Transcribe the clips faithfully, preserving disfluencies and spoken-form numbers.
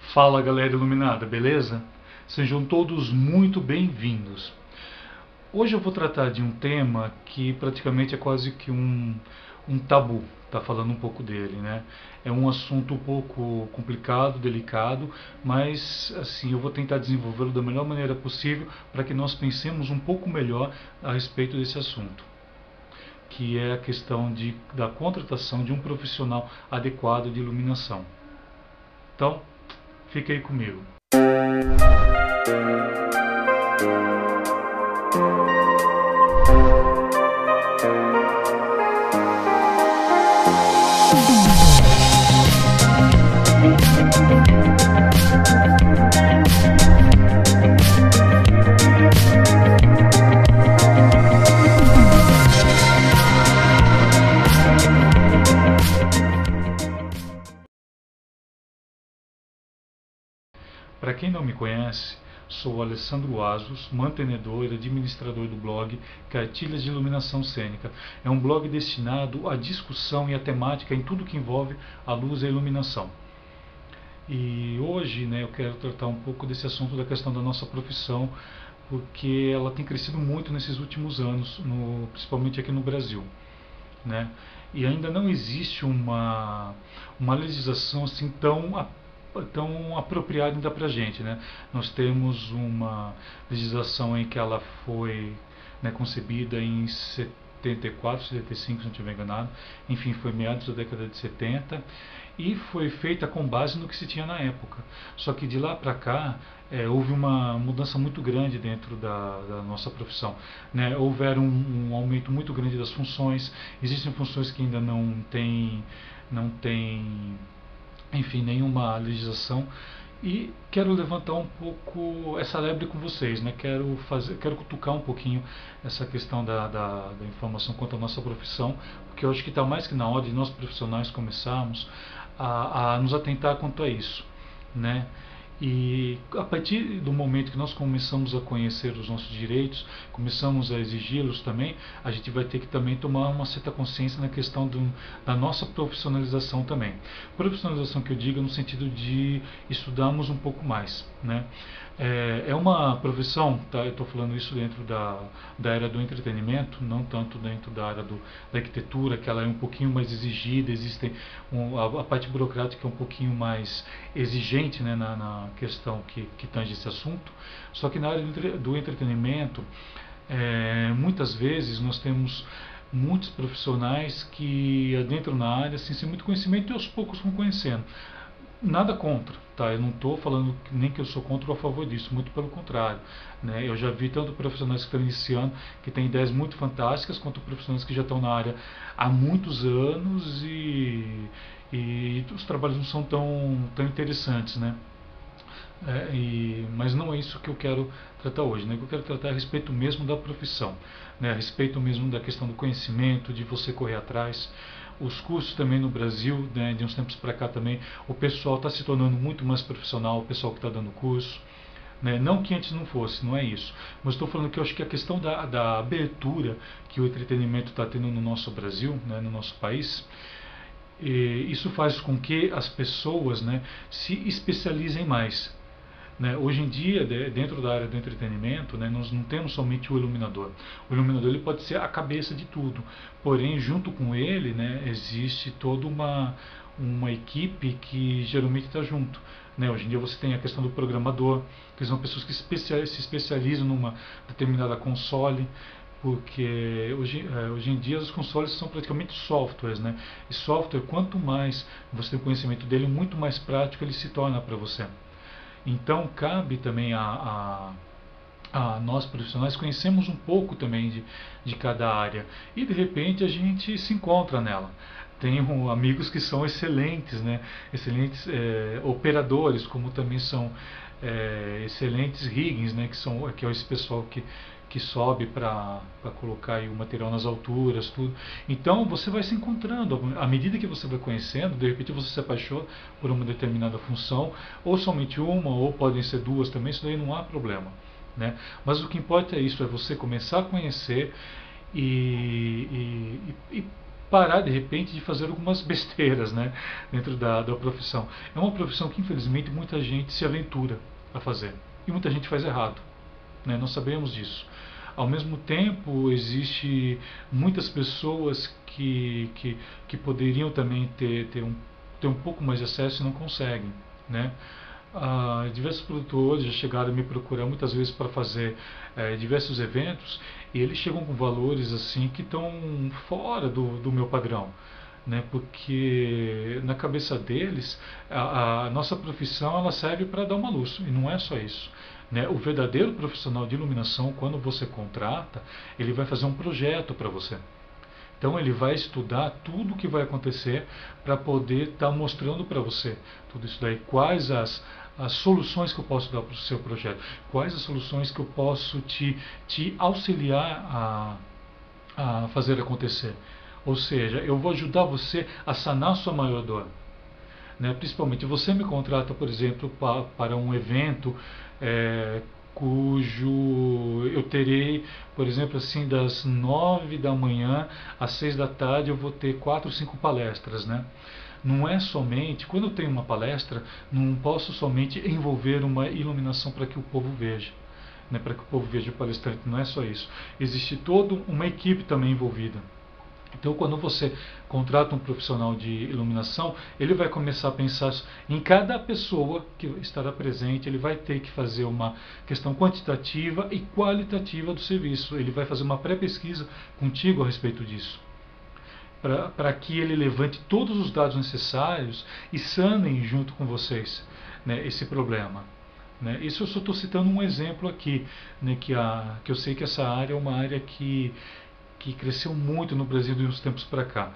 Fala galera iluminada, beleza? Sejam todos muito bem-vindos. Hoje eu vou tratar de um tema que praticamente é quase que um, um tabu, tá falando um pouco dele, né? É um assunto um pouco complicado, delicado, mas assim eu vou tentar desenvolvê-lo da melhor maneira possível para que nós pensemos um pouco melhor a respeito desse assunto, que é a questão de, da contratação de um profissional adequado de iluminação. Então, fique aí comigo. Para quem não me conhece, sou o Alessandro Asos, mantenedor e administrador do blog Cartilhas de Iluminação Cênica. É um blog destinado à discussão e à temática em tudo que envolve a luz e a iluminação. E hoje, né, eu quero tratar um pouco desse assunto da questão da nossa profissão, porque ela tem crescido muito nesses últimos anos, no, principalmente aqui no Brasil, né? E ainda não existe uma, uma legislação assim tão tão apropriada ainda para a gente, né? Nós temos uma legislação em que ela foi, né, concebida em setenta e quatro, setenta e cinco, se não estiver enganado, enfim, foi meados da década de setenta e foi feita com base no que se tinha na época. Só que de lá para cá é, houve uma mudança muito grande dentro da, da nossa profissão, né? Houveram um, um aumento muito grande das funções, existem funções que ainda não têm, não têm enfim, nenhuma legislação, e quero levantar um pouco essa lebre com vocês, né? Quero fazer, quero cutucar um pouquinho essa questão da, da, da informação quanto à nossa profissão, porque eu acho que está mais que na hora de nós profissionais começarmos a, a nos atentar quanto a isso, né? E a partir do momento que nós começamos a conhecer os nossos direitos, começamos a exigi-los também, a gente vai ter que também tomar uma certa consciência na questão do, da nossa profissionalização também. Profissionalização que eu digo no sentido de estudarmos um pouco mais, né? É, é uma profissão, tá? Eu estou falando isso dentro da, da área do entretenimento, não tanto dentro da área do, da arquitetura, que ela é um pouquinho mais exigida, existem um, a, a parte burocrática é um pouquinho mais exigente, né, na, na questão que, que tange esse assunto. Só que na área do, do entretenimento, é, muitas vezes nós temos muitos profissionais que adentram na área assim, sem muito conhecimento e aos poucos vão conhecendo. Nada contra, tá? Eu não estou falando nem que eu sou contra ou a favor disso, muito pelo contrário, né? Eu já vi tanto profissionais que estão iniciando, que têm ideias muito fantásticas, quanto profissionais que já estão na área há muitos anos e, e os trabalhos não são tão, tão interessantes, né? É, e, mas não é isso que eu quero tratar hoje, né? O que eu quero tratar é a respeito mesmo da profissão, né? A respeito mesmo da questão do conhecimento, de você correr atrás. Os cursos também no Brasil, né, de uns tempos para cá também, o pessoal está se tornando muito mais profissional, o pessoal que está dando curso. Né? Não que antes não fosse, não é isso. Mas estou falando que eu acho que a questão da, da abertura que o entretenimento está tendo no nosso Brasil, né, no nosso país, e isso faz com que as pessoas, né, se especializem mais. Né? Hoje em dia, dentro da área do entretenimento, né, nós não temos somente o iluminador. O iluminador ele pode ser a cabeça de tudo, porém, junto com ele, né, existe toda uma, uma equipe que geralmente está junto. Né? Hoje em dia você tem a questão do programador, que são pessoas que se especializam numa determinada console, porque hoje, hoje em dia os consoles são praticamente softwares, né? E software, quanto mais você tem conhecimento dele, muito mais prático ele se torna para você. Então cabe também a, a, a nós profissionais conhecemos um pouco também de, de cada área e de repente a gente se encontra nela. Tenho amigos que são excelentes, né? Excelentes é, operadores, como também são é, excelentes riggings, né? Que, são, que é esse pessoal que, que sobe para colocar aí o material nas alturas, tudo. Então você vai se encontrando, à medida que você vai conhecendo, de repente você se apaixona por uma determinada função, ou somente uma, ou podem ser duas também, isso daí não há problema. Né? Mas o que importa é isso, é você começar a conhecer e, e, e parar de repente de fazer algumas besteiras, né, dentro da, da profissão. É uma profissão que infelizmente muita gente se aventura a fazer e muita gente faz errado, né, nós sabemos disso. Ao mesmo tempo, existe muitas pessoas que, que, que poderiam também ter, ter, um, ter um pouco mais de acesso e não conseguem, né? Ah, diversos produtores já chegaram a me procurar muitas vezes para fazer eh, diversos eventos, e eles chegam com valores assim que estão fora do, do meu padrão, né? Porque na cabeça deles a, a nossa profissão ela serve para dar uma luz, e não é só isso, né? O verdadeiro profissional de iluminação, quando você contrata, ele vai fazer um projeto para você. Então ele vai estudar tudo o que vai acontecer para poder estar tá mostrando para você tudo isso daí. Quais as, as soluções que eu posso dar para o seu projeto. Quais as soluções que eu posso te, te auxiliar a, a fazer acontecer. Ou seja, eu vou ajudar você a sanar a sua maior dor. Né? Principalmente, você me contrata, por exemplo, pa, para um evento é, cujo eu terei, por exemplo, assim, das nove da manhã às seis da tarde eu vou ter quatro, cinco palestras, né? Não é somente, quando eu tenho uma palestra, não posso somente envolver uma iluminação para que o povo veja, né? Para que o povo veja o palestrante, não é só isso. Existe toda uma equipe também envolvida. Então, quando você contrata um profissional de iluminação, ele vai começar a pensar em cada pessoa que estará presente, ele vai ter que fazer uma questão quantitativa e qualitativa do serviço. Ele vai fazer uma pré-pesquisa contigo a respeito disso, para que ele levante todos os dados necessários e sanem junto com vocês, né, esse problema. Né? Isso eu só estou citando um exemplo aqui, né, que, a, que eu sei que essa área é uma área que que cresceu muito no Brasil de uns tempos para cá.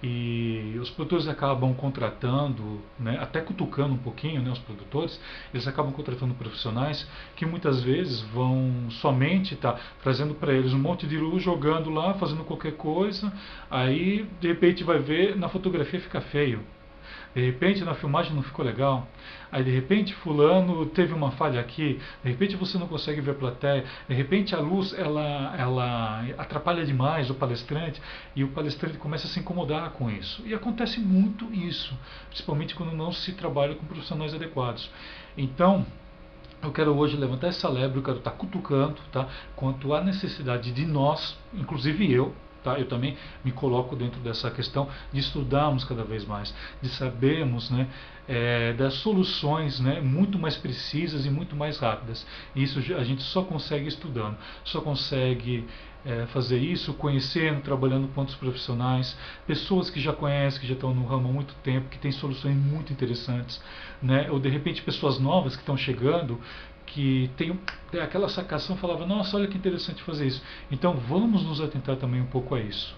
E os produtores acabam contratando, né, até cutucando um pouquinho, né, os produtores, eles acabam contratando profissionais que muitas vezes vão somente estar tá, trazendo para eles um monte de luz, jogando lá, fazendo qualquer coisa, aí de repente vai ver, na fotografia fica feio. De repente na filmagem não ficou legal, aí de repente fulano teve uma falha aqui, de repente você não consegue ver a plateia, de repente a luz ela, ela atrapalha demais o palestrante e o palestrante começa a se incomodar com isso. E acontece muito isso, principalmente quando não se trabalha com profissionais adequados. Então, eu quero hoje levantar essa lebre, eu quero estar cutucando, tá, quanto à necessidade de nós, inclusive eu, tá, eu também me coloco dentro dessa questão de estudarmos cada vez mais, de sabermos, né, é, das soluções, né, muito mais precisas e muito mais rápidas. E isso a gente só consegue estudando, só consegue é, fazer isso conhecendo, trabalhando com outros profissionais, pessoas que já conhecem, que já estão no ramo há muito tempo, que têm soluções muito interessantes, né, ou de repente pessoas novas que estão chegando, que tem, tem aquela sacação, falava, nossa, olha que interessante fazer isso. Então vamos nos atentar também um pouco a isso.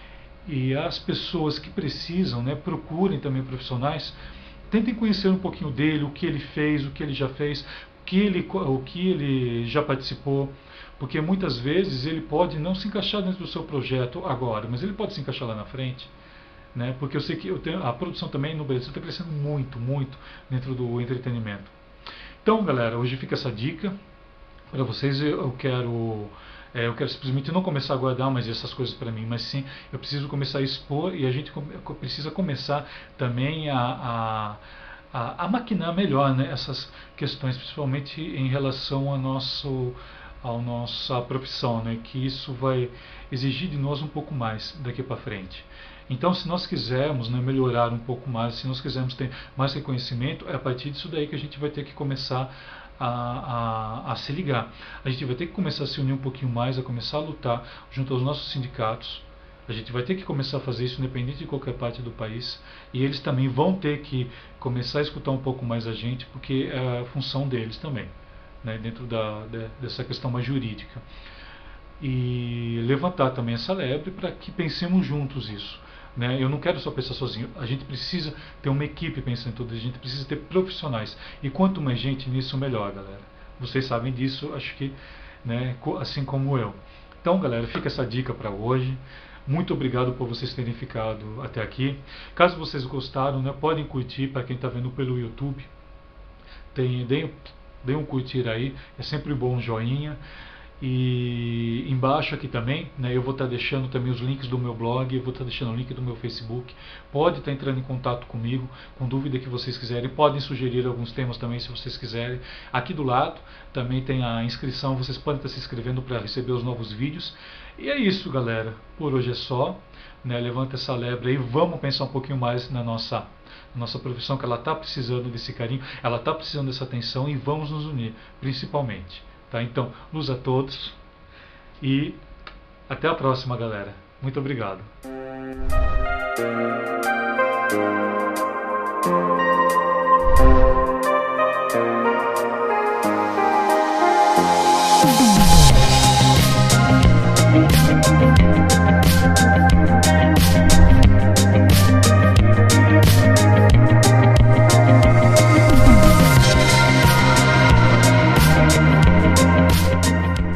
E as pessoas que precisam, né, procurem também profissionais, tentem conhecer um pouquinho dele, o que ele fez, o que ele já fez, o que ele, o que ele já participou, porque muitas vezes ele pode não se encaixar dentro do seu projeto agora, mas ele pode se encaixar lá na frente. Né, porque eu sei que eu tenho, a produção também no Brasil está crescendo muito, muito dentro do entretenimento. Então, galera, hoje fica essa dica para vocês. Eu quero, é, eu quero simplesmente não começar a guardar mais essas coisas para mim, mas sim, eu preciso começar a expor e a gente precisa começar também a, a, a, a maquinar melhor, né, essas questões, principalmente em relação ao nosso, ao nossa profissão, né, que isso vai exigir de nós um pouco mais daqui para frente. Então, se nós quisermos, né, melhorar um pouco mais, se nós quisermos ter mais reconhecimento, é a partir disso daí que a gente vai ter que começar a, a, a se ligar. A gente vai ter que começar a se unir um pouquinho mais, a começar a lutar junto aos nossos sindicatos. A gente vai ter que começar a fazer isso independente de qualquer parte do país. E eles também vão ter que começar a escutar um pouco mais a gente, porque é a função deles também, né, dentro da, de, dessa questão mais jurídica. E levantar também essa lebre para que pensemos juntos isso. Né? Eu não quero só pensar sozinho, a gente precisa ter uma equipe pensando em tudo, a gente precisa ter profissionais. E quanto mais gente nisso, melhor, galera. Vocês sabem disso, acho que, né, assim como eu. Então, galera, fica essa dica para hoje. Muito obrigado por vocês terem ficado até aqui. Caso vocês gostaram, né, podem curtir, para quem está vendo pelo YouTube. Tem, deem, deem um curtir aí, é sempre bom um joinha. E embaixo aqui também, né, eu vou estar deixando também os links do meu blog, eu vou estar deixando o link do meu Facebook. Pode estar entrando em contato comigo, com dúvida que vocês quiserem. Podem sugerir alguns temas também, se vocês quiserem. Aqui do lado também tem a inscrição, vocês podem estar se inscrevendo para receber os novos vídeos. E é isso, galera. Por hoje é só. Né, levanta essa lebre aí, vamos pensar um pouquinho mais na nossa, na nossa profissão, que ela está precisando desse carinho, ela está precisando dessa atenção, e vamos nos unir, principalmente. Tá? Então, luz a todos e até a próxima, galera. Muito obrigado.